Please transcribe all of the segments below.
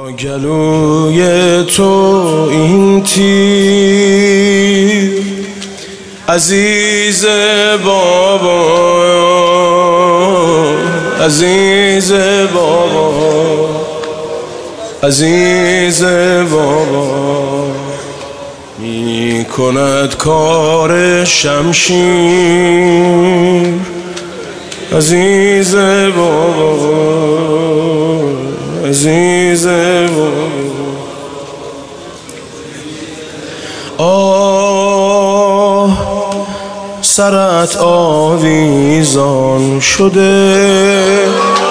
گلوی تو این تیر عزیز بابا، عزیز بابا، عزیز بابا، می کند کار شمشیر عزیز بابا، عزیز بابا. آه سرت آویزان شده،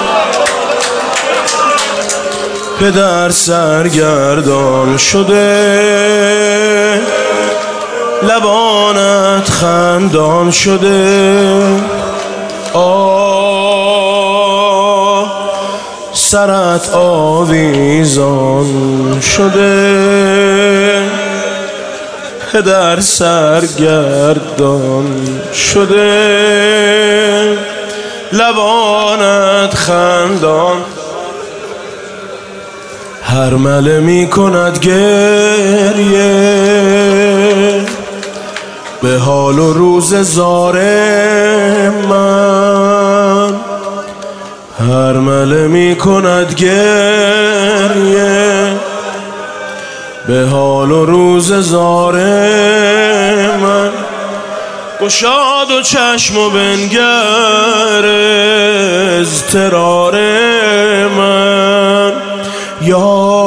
پدر سرگردان شده، لبانت خندان شده. آه سرت آویزان شده، پدر سرگردان شده، لبانت خندان. هر مله می کند گریه به حال و روز زار من، هر مله می کند گریه به حال و روز زار من. گشاد و چشم و بنگر اضطرار من، یا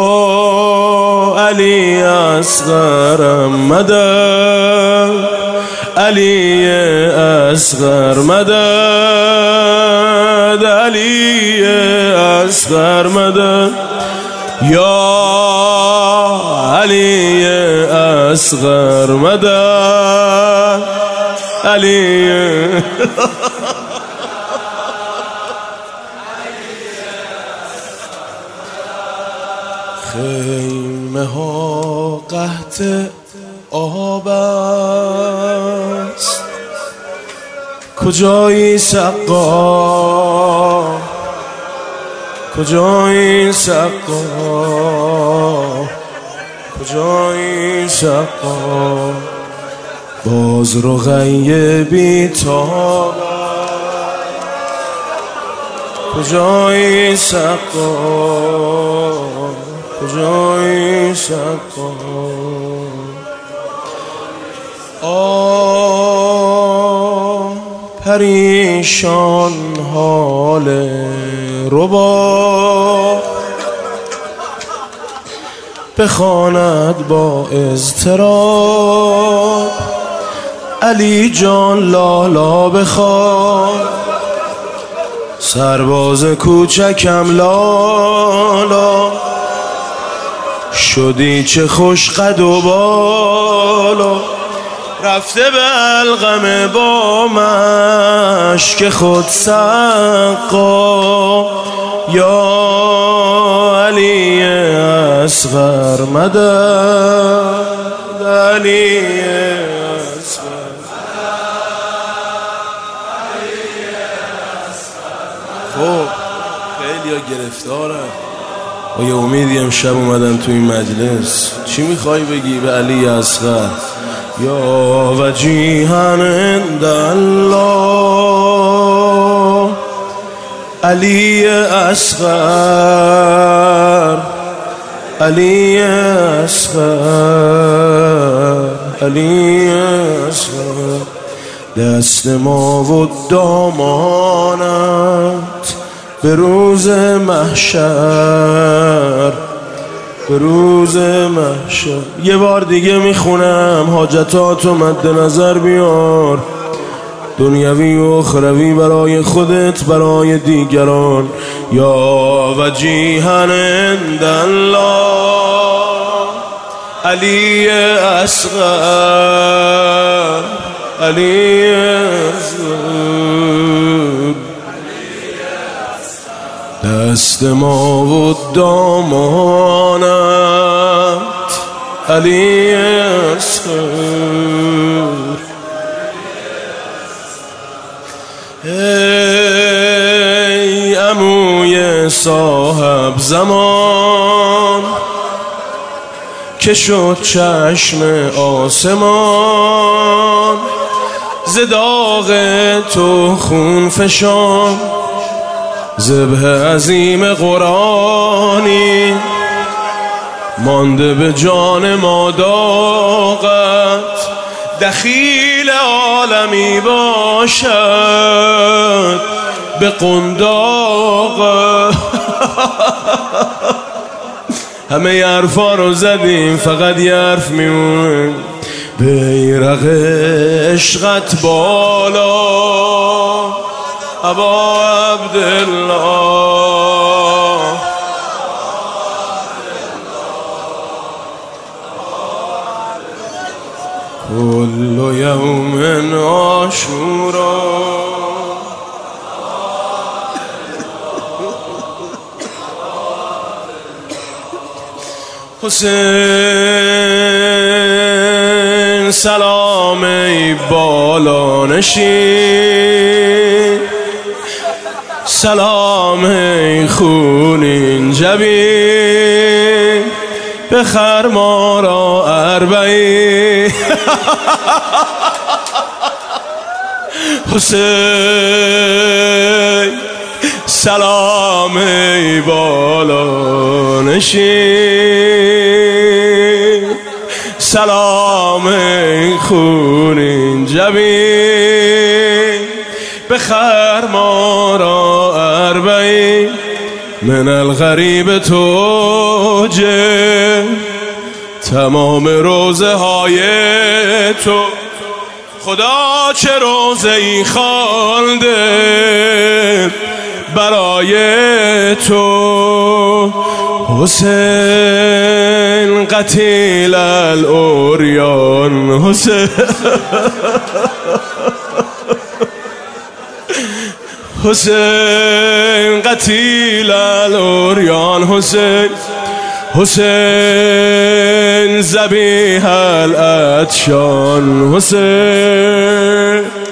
علی اصغر مدد، علی اصغر مدد، علی اصغر مدد، یا علی اصغر مدد، علی خیمه ها قحط آب است، کجایی سقا، کجایی سقا، کجایی سقا. باز رو غیبی تاب، کجایی سقا، کجایی سقا. آه پریشان حال ربا، بخواند با اضطراب، علی جان لالا بخوان. سرباز کوچکم لالا، شدی چه خوش قد و بالا، رفته به القمه با مشک خود سقا، یا علی اصغر مدد، علی اصغر. خب خیلی ها گرفتارن. آیا امیدی امشب اومدن تو این مجلس؟ چی میخوای بگی به علی اصغر؟ یا وجیهن عند الله علی اصغر، علی اصغر، علی اصغر. دست ما و دامانت به روز محشر، به روز محشر. یه بار دیگه میخونم، حاجتاتو مد نظر بیار، دنیوی و اخروی، برای خودت، برای دیگران. یا وجیهن عند الله علی اصغر، علی اصغر. دست ما و دامانت علی اصغر. ای عموی صاحب زمان که شد چشم آسمان، ز داغ تو خون فشان، ذبح عظیم قرآنی مانده به جان ما داغت، دخیل عالمی باشد به قنداق. همه ی حرفا رو زدیم فقط یه حرف میمونه، بیرق عشقت بالا ابا عبدالله. کل یوم عاشورا حسین سلام ای بالا نشین، سلام ای خونین جبین، بخر ما را اربعین. حسین سلام ای بالا نشین، سلام ای خونین جبین، بخر ما را اربعین. من الغریب توجه تمام روزه های تو، خدا چه روزه ای خوانده برای تو. حسین قتیل العریان، حسین حسین قتیل العریان، حسین حسین ذبیح العطشان، حسین